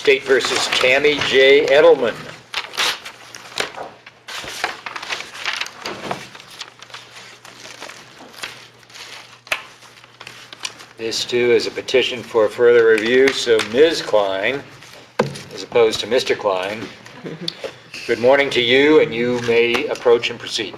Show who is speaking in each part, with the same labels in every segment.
Speaker 1: State versus Tammy J. Edelman. This too is a petition for further review, so Ms. Klein, as opposed to Mr. Klein, good morning to you, and you may approach and proceed.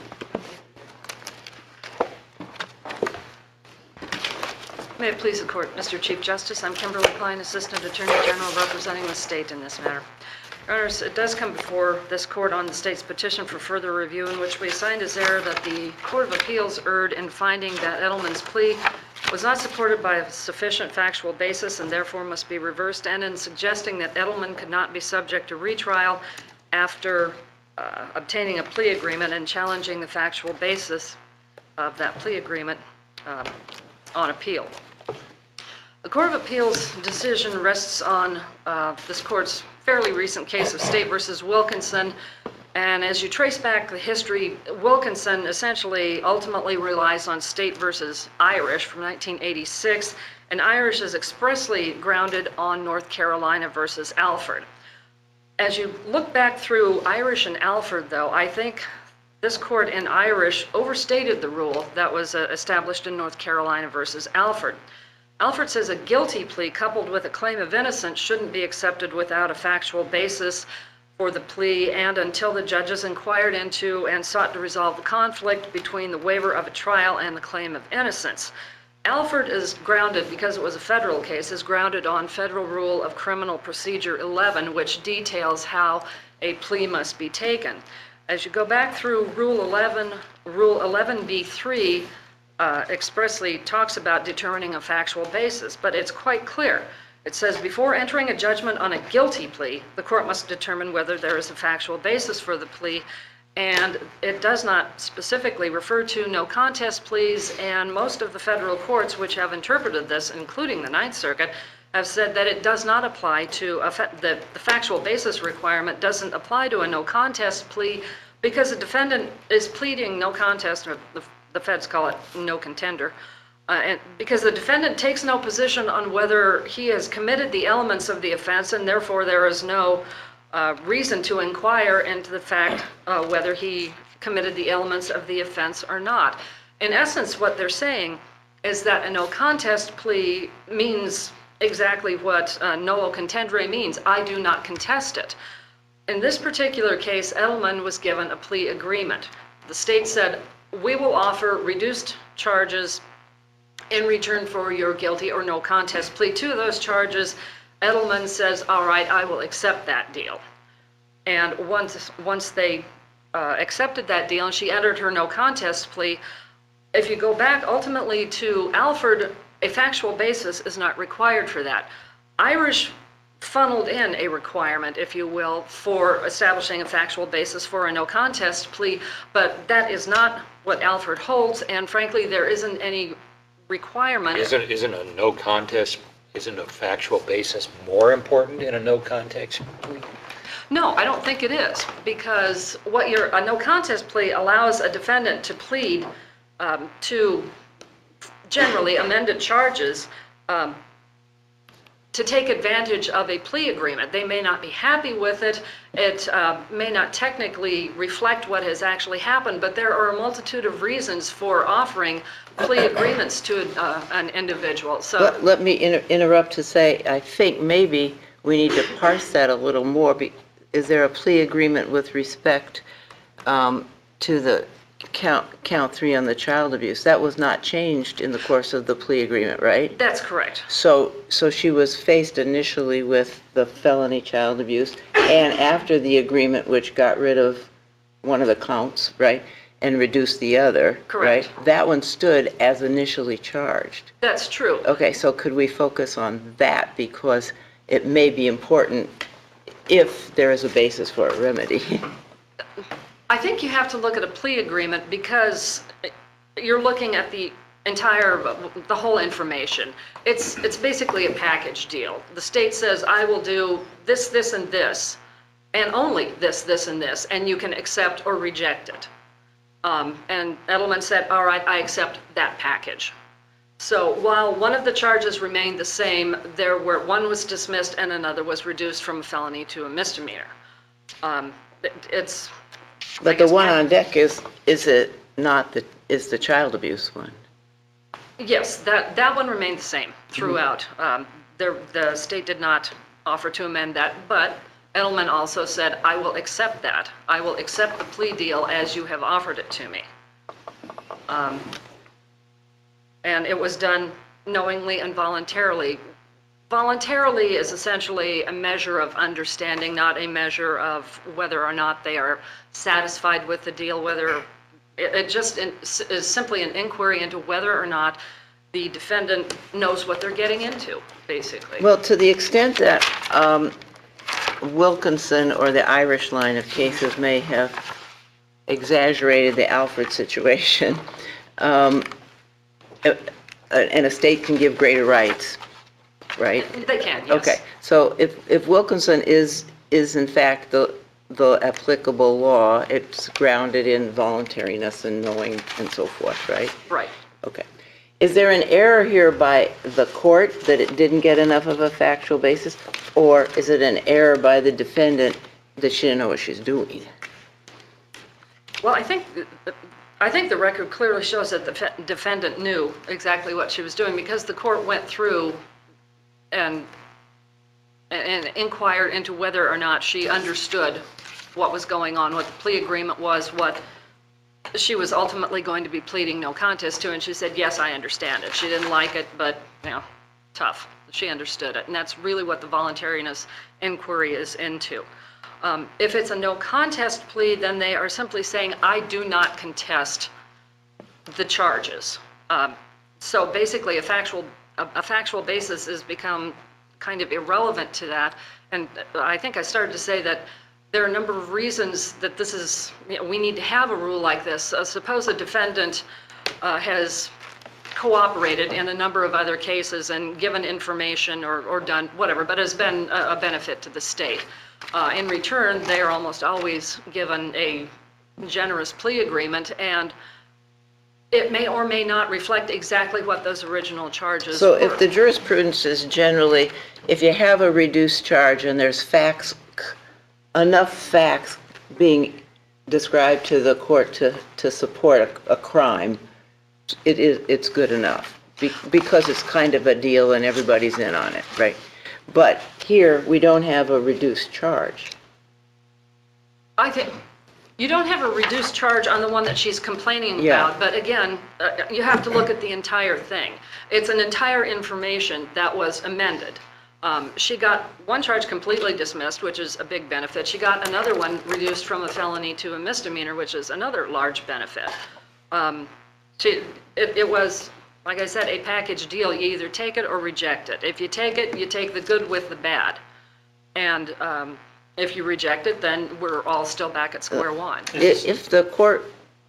Speaker 2: May it please the Court, Mr. Chief Justice, I'm Kimberly Klein, Assistant Attorney General representing the state in this matter. Your Honors, it does come before this Court on the state's petition for further review, in which we assigned as error that the Court of Appeals erred in finding that Edelman's plea was not supported by a sufficient factual basis and therefore must be reversed, and in suggesting that Edelman could not be subject to retrial after obtaining a plea agreement and challenging the factual basis of that plea agreement on appeal. The Court of Appeals decision rests on this Court's fairly recent case of State versus Wilkinson, and as you trace back the history, Wilkinson essentially ultimately relies on State versus Irish from 1986, and Irish is expressly grounded on North Carolina versus Alford. As you look back through Irish and Alford, though, I think this Court in Irish overstated the rule that was established in North Carolina versus Alford. Alford says a guilty plea coupled with a claim of innocence shouldn't be accepted without a factual basis for the plea and until the judges inquired into and sought to resolve the conflict between the waiver of a trial and the claim of innocence. Alford is grounded, because it was a federal case, is grounded on Federal Rule of Criminal Procedure 11, which details how a plea must be taken. As you go back through Rule 11, Rule 11b3 expressly talks about determining a factual basis, but it's quite clear. It says, before entering a judgment on a guilty plea, the court must determine whether there is a factual basis for the plea, and it does not specifically refer to no contest pleas, and most of the federal courts which have interpreted this, including the Ninth Circuit, have said that it does not apply to, the factual basis requirement doesn't apply to a no contest plea because the defendant is pleading no contest, or the feds call it no contender, and because the defendant takes no position on whether he has committed the elements of the offense, and therefore there is no reason to inquire into the fact whether he committed the elements of the offense or not. In essence, what they're saying is that a no contest plea means exactly what nolo contendere means. I do not contest it. In this particular case, Edelman was given a plea agreement. The state said, we will offer reduced charges in return for your guilty or no contest plea. Two of those charges, Edelman says, all right, I will accept that deal. And once they accepted that deal and she entered her no contest plea, if you go back ultimately to Alford, a factual basis is not required for that. Irish funneled in a requirement, if you will, for establishing a factual basis for a no contest plea, but that is not what Alford holds, and frankly, there isn't any requirement.
Speaker 1: Isn't a no contest, isn't a factual basis more important in a no contest plea?
Speaker 2: No, I don't think it is, because a no contest plea allows a defendant to plead to generally amended charges to take advantage of a plea agreement. They may not be happy with it. It may not technically reflect what has actually happened, but there are a multitude of reasons for offering plea agreements to an individual. So
Speaker 3: let me interrupt to say, I think maybe we need to parse that a little more. Is there a plea agreement with respect to the count 3 on the child abuse? That was not changed in the course of the plea agreement, right?
Speaker 2: That's correct.
Speaker 3: So she was faced initially with the felony child abuse, and after the agreement, which got rid of one of the counts, right, and reduced the other,
Speaker 2: correct,
Speaker 3: right? That one stood as initially charged.
Speaker 2: That's true.
Speaker 3: Okay, so could we focus on that, because it may be important if there is a basis for a remedy?
Speaker 2: I think you have to look at a plea agreement because you're looking at the whole information. It's basically a package deal. The state says, I will do this, this, and this, and only this, this, and this, and you can accept or reject it. And Edelman said, all right, I accept that package. So while one of the charges remained the same, one was dismissed and another was reduced from a felony to a misdemeanor. It's. I
Speaker 3: But the
Speaker 2: guess,
Speaker 3: one on deck is it not is the child abuse one?
Speaker 2: Yes, that one remained the same throughout. The state did not offer to amend that, but Edelman also said, I will accept that. I will accept the plea deal as you have offered it to me. And it was done knowingly and voluntarily. Voluntarily is essentially a measure of understanding, not a measure of whether or not they are satisfied with the deal, whether it just is simply an inquiry into whether or not the defendant knows what they're getting into, basically.
Speaker 3: Well, to the extent that Wilkinson or the Irish line of cases may have exaggerated the Alfred situation, and a state can give greater rights, right?
Speaker 2: They can, yes.
Speaker 3: Okay, so if Wilkinson is in fact the applicable law, it's grounded in voluntariness and knowing and so forth, right?
Speaker 2: Right.
Speaker 3: Okay. Is there an error here by the court that it didn't get enough of a factual basis? Or is it an error by the defendant that she didn't know what she's doing?
Speaker 2: Well, I think the record clearly shows that the defendant knew exactly what she was doing because the court went through and inquired into whether or not she understood what was going on, what the plea agreement was, what she was ultimately going to be pleading no contest to, and she said, yes, I understand it. She didn't like it, but, tough. She understood it, and that's really what the voluntariness inquiry is into. If it's a no contest plea, then they are simply saying, I do not contest the charges. So basically, a factual basis has become kind of irrelevant to that, and I think I started to say that there are a number of reasons that this is, we need to have a rule like this. Suppose a defendant has cooperated in a number of other cases and given information or done whatever, but has been a benefit to the state. In return, they are almost always given a generous plea agreement, and it may or may not reflect exactly what those original charges
Speaker 3: So
Speaker 2: were.
Speaker 3: if the jurisprudence is generally, if you have a reduced charge and there's enough facts being described to the court to support a crime, it's good enough because it's kind of a deal and everybody's in on it, right? But here, we don't have a reduced charge.
Speaker 2: I think you don't have a reduced charge on the one that she's complaining
Speaker 3: Yeah.
Speaker 2: about, but again, you have to look at the entire thing. It's an entire information that was amended. She got one charge completely dismissed, which is a big benefit. She got another one reduced from a felony to a misdemeanor, which is another large benefit. It was, like I said, a package deal. You either take it or reject it. If you take it, you take the good with the bad. And if you reject it, then we're all still back at square one.
Speaker 3: If the court,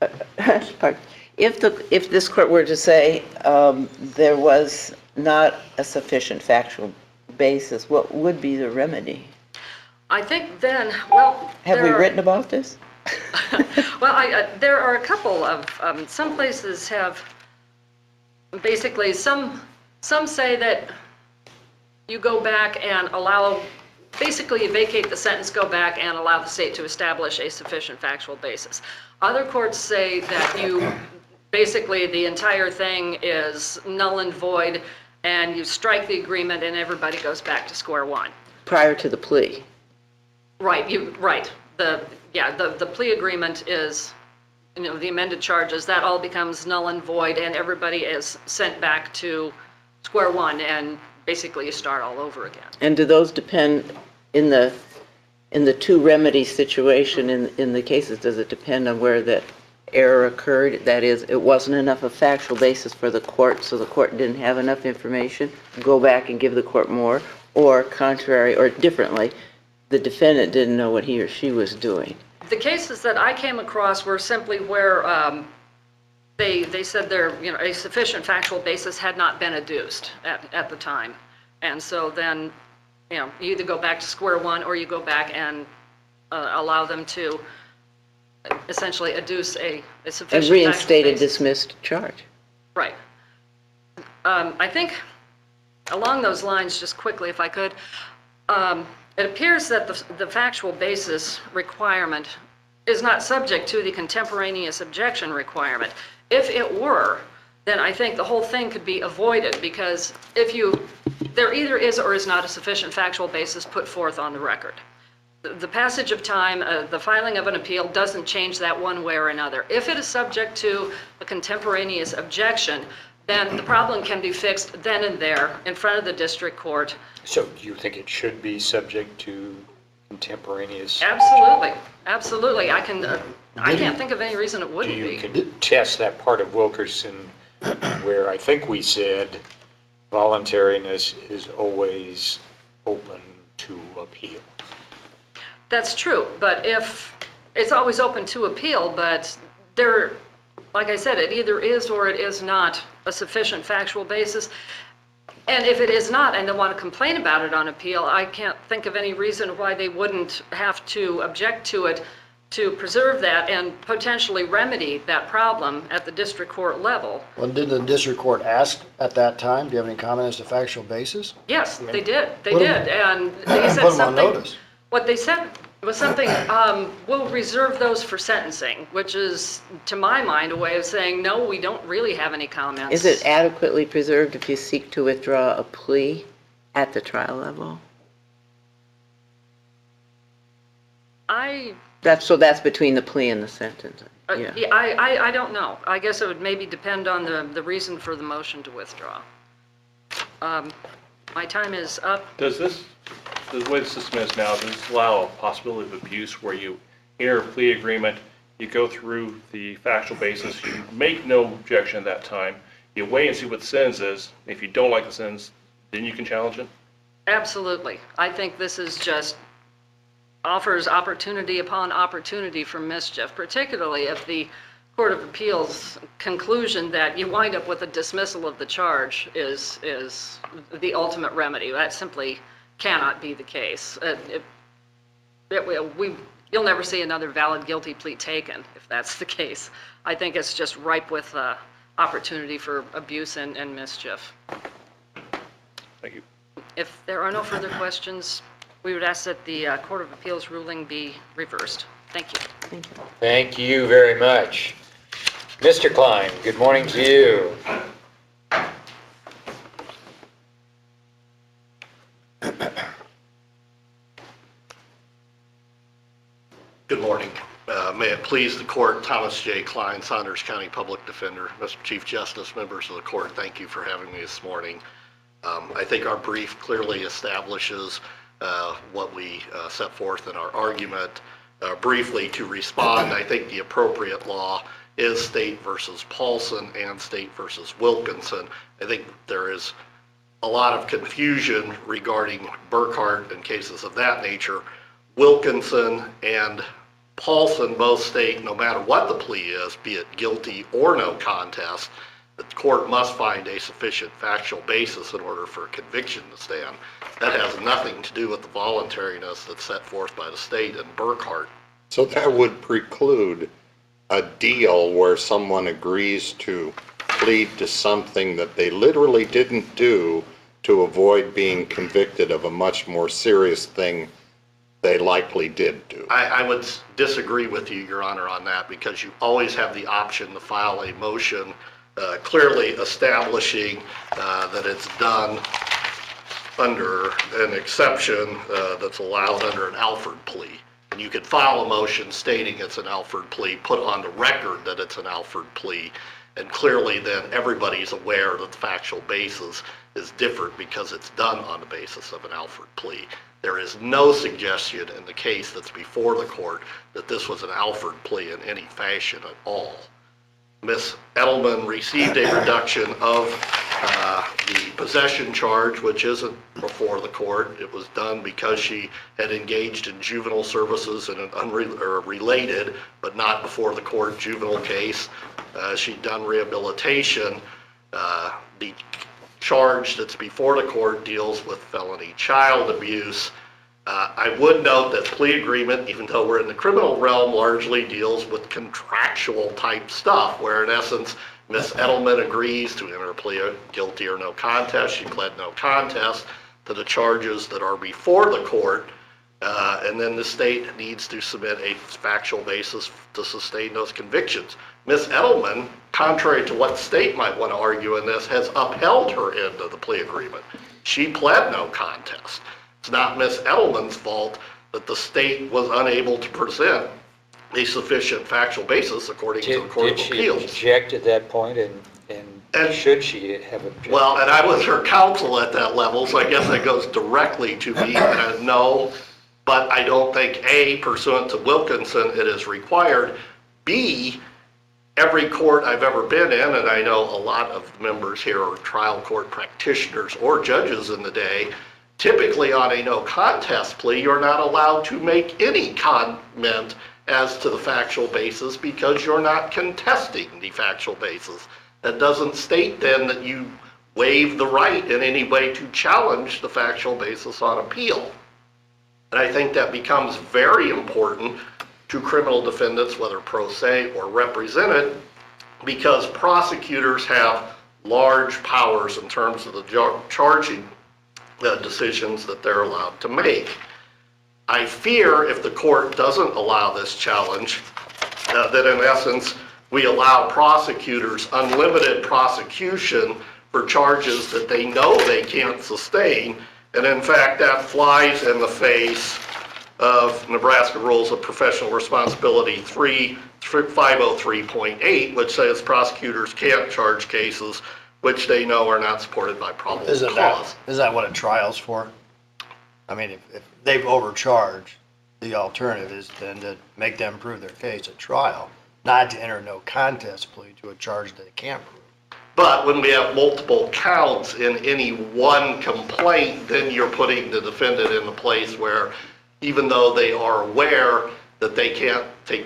Speaker 3: if this court were to say there was not a sufficient factual basis, what would be the remedy?
Speaker 2: I think then, well,
Speaker 3: Have we written about this?
Speaker 2: Well, there are a couple of, some places have, basically, some say that you go back and allow, basically you vacate the sentence, go back and allow the state to establish a sufficient factual basis. Other courts say that you, basically the entire thing is null and void, and you strike the agreement and everybody goes back to square one.
Speaker 3: Prior to the plea?
Speaker 2: Right, right. The plea agreement is, the amended charges, that all becomes null and void, and everybody is sent back to square one, and basically you start all over again.
Speaker 3: And do those depend, in the two remedy situation in the cases, does it depend on where that error occurred? That is, it wasn't enough of a factual basis for the court, so the court didn't have enough information, go back and give the court more, or contrary, or differently, the defendant didn't know what he or she was doing?
Speaker 2: The cases that I came across were simply where they said a sufficient factual basis had not been adduced at the time. And so then, you either go back to square one or you go back and allow them to essentially adduce a sufficient
Speaker 3: And reinstate a
Speaker 2: factual basis.
Speaker 3: dismissed charge.
Speaker 2: Right. I think along those lines, just quickly, if I could, it appears that the factual basis requirement is not subject to the contemporaneous objection requirement. If it were, then I think the whole thing could be avoided, because there either is or is not a sufficient factual basis put forth on the record. The passage of time, the filing of an appeal doesn't change that one way or another. If it is subject to a contemporaneous objection, then the problem can be fixed then and there in front of the district court.
Speaker 1: So do you think it should be subject to contemporaneous?
Speaker 2: Absolutely, absolutely. I can't think of any reason it
Speaker 1: Do
Speaker 2: wouldn't
Speaker 1: you
Speaker 2: be.
Speaker 1: contest that part of Wilkerson where I think we said voluntariness is always open to appeal?
Speaker 2: That's true, but if, it's always open to appeal, but there, like I said, it either is or it is not a sufficient factual basis. And if it is not, and they want to complain about it on appeal, I can't think of any reason why they wouldn't have to object to it to preserve that and potentially remedy that problem at the district court level.
Speaker 4: Well, did the district court ask at that time? Do you have any comment as to factual basis?
Speaker 2: Yes, they did, they
Speaker 4: Put 'em-
Speaker 2: did, and they said
Speaker 4: Put them on
Speaker 2: something.
Speaker 4: notice.
Speaker 2: What they said was something, we'll reserve those for sentencing, which is, to my mind, a way of saying, no, we don't really have any comments.
Speaker 3: Is it adequately preserved if you seek to withdraw a plea at the trial level? That's between the plea and the sentence. Yeah.
Speaker 2: Yeah, I don't know. I guess it would maybe depend on the reason for the motion to withdraw. My time is up.
Speaker 5: Does the way the system is now, does this allow a possibility of abuse where you enter a plea agreement, you go through the factual basis, you make no objection at that time, you wait and see what the sentence is. If you don't like the sentence, then you can challenge it?
Speaker 2: Absolutely. I think this is just offers opportunity upon opportunity for mischief, particularly if the Court of Appeals conclusion that you wind up with a dismissal of the charge is the ultimate remedy. That simply cannot be the case. You'll never see another valid guilty plea taken if that's the case. I think it's just ripe with opportunity for abuse and mischief.
Speaker 5: Thank you.
Speaker 2: If there are no further questions, we would ask that the Court of Appeals ruling be reversed. Thank you.
Speaker 3: Thank you.
Speaker 1: Thank you very much. Mr. Klein, good morning to you.
Speaker 6: Good morning. May it please the court, Thomas J. Klein, Saunders County Public Defender. Mr. Chief Justice, members of the court, thank you for having me this morning. I think our brief clearly establishes what we set forth in our argument. Briefly, to respond, I think the appropriate law is State versus Paulson and State versus Wilkinson. I think there is a lot of confusion regarding Burkhart and cases of that nature. Wilkinson and Paulson both state no matter what the plea is, be it guilty or no contest, the court must find a sufficient factual basis in order for a conviction to stand. That has nothing to do with the voluntariness that's set forth by the state in Burkhart.
Speaker 7: So that would preclude a deal where someone agrees to plead to something that they literally didn't do to avoid being convicted of a much more serious thing they likely did do.
Speaker 6: I would disagree with you, Your Honor, on that, because you always have the option to file a motion clearly establishing that it's done under an exception that's allowed under an Alford plea. And you could file a motion stating it's an Alford plea, put on the record that it's an Alford plea, and clearly then everybody's aware that the factual basis is different because it's done on the basis of an Alford plea. There is no suggestion in the case that's before the court that this was an Alford plea in any fashion at all. Ms. Edelman received a reduction of the possession charge, which isn't before the court. It was done because she had engaged in juvenile services in an related, but not before the court, juvenile case. She'd done rehabilitation. The charge that's before the court deals with felony child abuse. I would note that plea agreement, even though we're in the criminal realm, largely deals with contractual type stuff, where in essence, Ms. Edelman agrees to enter a plea of guilty or no contest. She pled no contest to the charges that are before the court. And then the state needs to submit a factual basis to sustain those convictions. Ms. Edelman, contrary to what the state might want to argue in this, has upheld her end of the plea agreement. She pled no contest. It's not Ms. Edelman's fault that the state was unable to present a sufficient factual basis according to the Court of
Speaker 1: Did she
Speaker 6: Appeals.
Speaker 1: object at that point, and should she have objected?
Speaker 6: Well, and I was her counsel at that level, so I guess that goes directly to me, no. But I don't think, A, pursuant to Wilkinson, it is required. B, every court I've ever been in, and I know a lot of members here are trial court practitioners or judges in the day, typically on a no contest plea, you're not allowed to make any comment as to the factual basis because you're not contesting the factual basis. That doesn't state then that you waive the right in any way to challenge the factual basis on appeal. And I think that becomes very important to criminal defendants, whether pro se or represented, because prosecutors have large powers in terms of the charging decisions that they're allowed to make. I fear if the court doesn't allow this challenge, that in essence, we allow prosecutors unlimited prosecution for charges that they know they can't sustain. And in fact, that flies in the face of Nebraska Rules of Professional Responsibility 503.8, which says prosecutors can't charge cases which they know are not supported by probable cause.
Speaker 4: Is that what a trial's for? I mean, if they've overcharged, the alternative is then to make them prove their case at trial, not to enter no contest plea to a charge that they can't prove.
Speaker 6: But when we have multiple counts in any one complaint, then you're putting the defendant in a place where even though they are aware that they can't take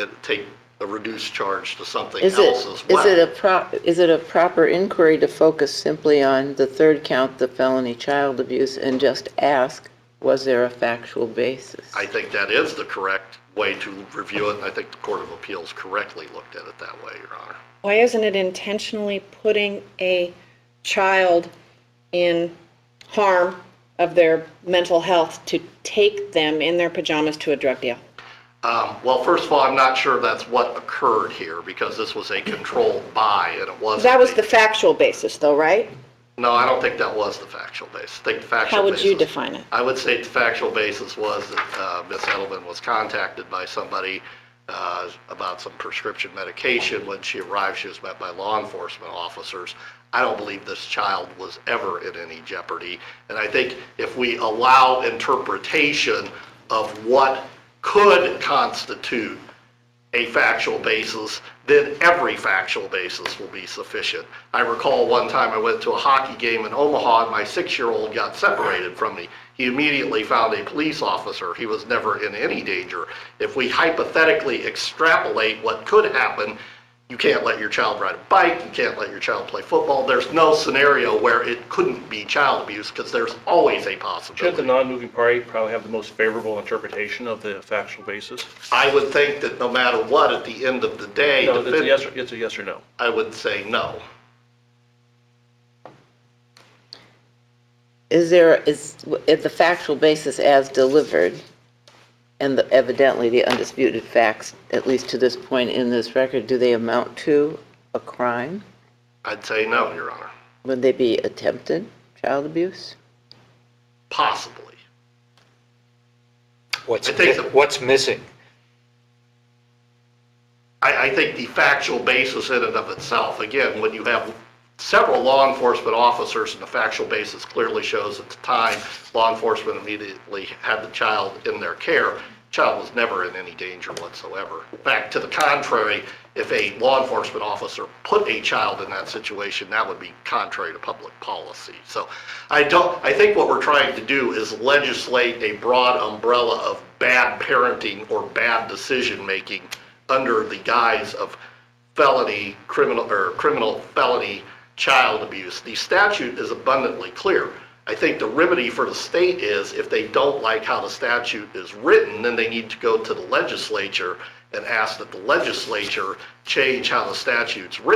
Speaker 6: a reduced charge to something else as well.
Speaker 3: Is it a proper inquiry to focus simply on the third count, the felony child abuse, and just ask, was there a factual basis?
Speaker 6: I think that is the correct way to review it, and I think the Court of Appeals correctly looked at it that way, Your Honor.
Speaker 8: Why isn't it intentionally putting a child in harm of their mental health to take them in their pajamas to a drug deal?
Speaker 6: Well, first of all, I'm not sure that's what occurred here because this was a controlled buy and it wasn't.
Speaker 8: That was the factual basis though, right?
Speaker 6: No, I don't think that was the factual basis. I think the factual
Speaker 8: How would
Speaker 6: basis,
Speaker 8: you define it?
Speaker 6: I would say the factual basis was that Ms. Edelman was contacted by somebody about some prescription medication. When she arrived, she was met by law enforcement officers. I don't believe this child was ever in any jeopardy. And I think if we allow interpretation of what could constitute a factual basis, then every factual basis will be sufficient. I recall one time I went to a hockey game in Omaha and my 6-year-old got separated from me. He immediately found a police officer. He was never in any danger. If we hypothetically extrapolate what could happen, you can't let your child ride a bike, you can't let your child play football. There's no scenario where it couldn't be child abuse because there's always a possibility.
Speaker 5: Should the non-moving party probably have the most favorable interpretation of the factual basis?
Speaker 6: I would think that no matter what, at the end of the day,
Speaker 5: No, it's a yes or no.
Speaker 6: I would say no.
Speaker 3: Is the factual basis as delivered, and evidently the undisputed facts, at least to this point in this record, do they amount to a crime?
Speaker 6: I'd say no, Your Honor.
Speaker 3: Would they be attempted child abuse?
Speaker 6: Possibly.
Speaker 1: What's missing?
Speaker 6: I think the factual basis in and of itself, again, when you have several law enforcement officers and the factual basis clearly shows at the time law enforcement immediately had the child in their care, the child was never in any danger whatsoever. In fact, to the contrary, if a law enforcement officer put a child in that situation, that would be contrary to public policy. So I think what we're trying to do is legislate a broad umbrella of bad parenting or bad decision making under the guise of criminal felony child abuse. The statute is abundantly clear. I think the remedy for the state is if they don't like how the statute is written, then they need to go to the legislature and ask that the legislature change how the statute's written.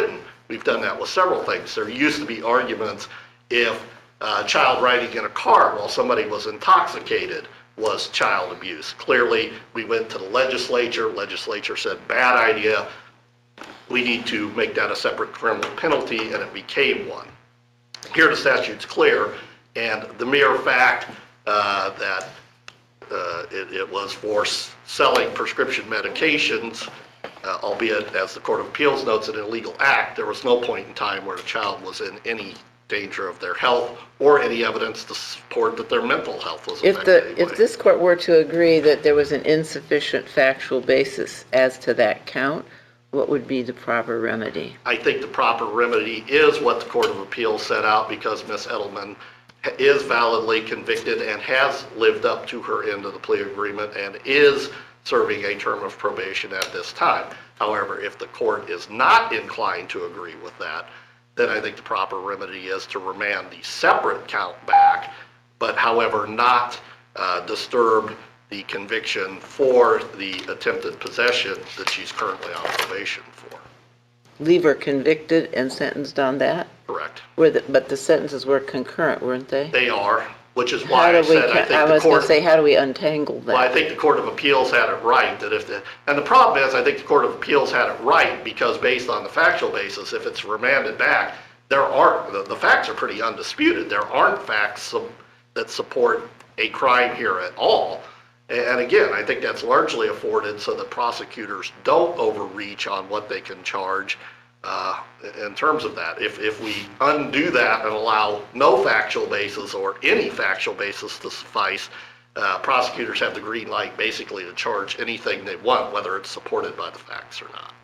Speaker 6: We've done that with several things. There used to be arguments if a child riding in a car while somebody was intoxicated was child abuse. Clearly, we went to the legislature said, bad idea, we need to make that a separate criminal penalty, and it became one. Here the statute's clear, and the mere fact that it was for selling prescription medications, albeit as the Court of Appeals notes, an illegal act, there was no point in time where the child was in any danger of their health or any evidence to support that their mental health was affected.
Speaker 3: If this court were to agree that there was an insufficient factual basis as to that count, what would be the proper remedy?
Speaker 6: I think the proper remedy is what the Court of Appeals set out, because Ms. Edelman is validly convicted and has lived up to her end of the plea agreement and is serving a term of probation at this time. However, if the court is not inclined to agree with that, then I think the proper remedy is to remand the separate count back, but however, not disturb the conviction for the attempted possession that she's currently on probation for.
Speaker 3: Leave her convicted and sentenced on that?
Speaker 6: Correct.
Speaker 3: But the sentences were concurrent, weren't they?
Speaker 6: They are, which is why I said I think the court...
Speaker 3: I was going to say, how do we untangle that?
Speaker 6: Well, I think the Court of Appeals had it right, that if the, and the problem is, I think the Court of Appeals had it right, because based on the factual basis, if it's remanded back, there aren't, the facts are pretty undisputed. There aren't facts that support a crime here at all. And again, I think that's largely afforded so that prosecutors don't overreach on what they can charge in terms of that. If we undo that and allow no factual basis or any factual basis to suffice, prosecutors have the green light basically to charge anything they want, whether it's supported by the facts or not.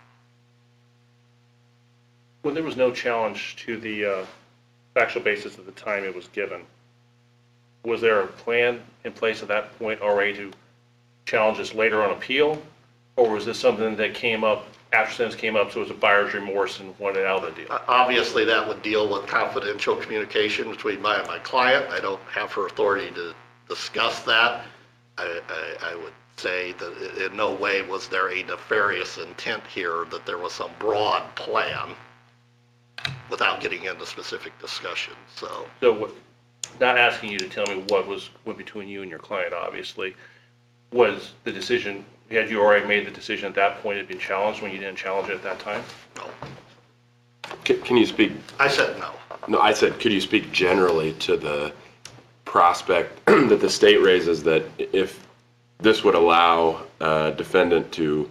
Speaker 5: When there was no challenge to the factual basis at the time it was given, was there a plan in place at that point already to challenge this later on appeal? Or was this something that came up after sentence came up, so it was a buyer's remorse and wanted out of the deal?
Speaker 6: Obviously, that would deal with confidential communication between my client. I don't have her authority to discuss that. I would say that in no way was there a nefarious intent here, that there was some broad plan without getting into specific discussion. So
Speaker 5: not asking you to tell me what went between you and your client, obviously, was the decision, had you already made the decision at that point, had been challenged when you didn't challenge it at that time?
Speaker 6: no.
Speaker 9: Can you speak?
Speaker 6: I said no.
Speaker 9: No, I said, could you speak generally to the prospect that the state raises that if this would allow a defendant to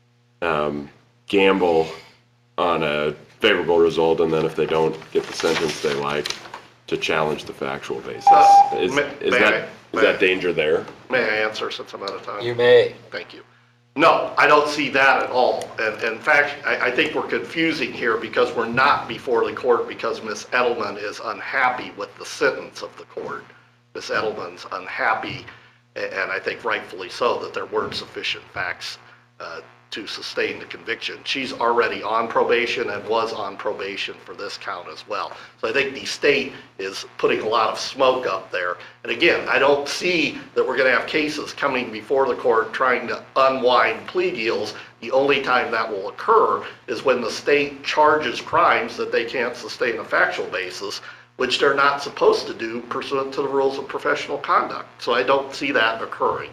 Speaker 9: gamble on a favorable result, and then if they don't get the sentence they like, to challenge the factual basis? Is that danger there?
Speaker 6: May I answer since I'm out of time?
Speaker 1: You may.
Speaker 6: Thank you. No, I don't see that at all. And in fact, I think we're confusing here because we're not before the court because Ms. Edelman is unhappy with the sentence of the court. Ms. Edelman's unhappy, and I think rightfully so, that there weren't sufficient facts to sustain the conviction. She's already on probation and was on probation for this count as well. So I think the state is putting a lot of smoke up there. And again, I don't see that we're going to have cases coming before the court trying to unwind plea deals. The only time that will occur is when the state charges crimes that they can't sustain a factual basis, which they're not supposed to do pursuant to the rules of professional conduct. So I don't see that occurring.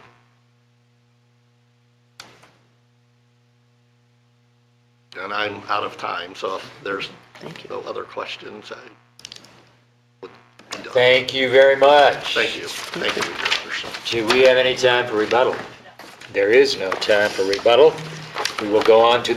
Speaker 6: And I'm out of time, so if there's no other questions, I would be done.
Speaker 1: Thank you very much.
Speaker 6: Thank you. Thank you, Your Honor.
Speaker 1: Do we have any time for rebuttal? There is no time for rebuttal. We will go on to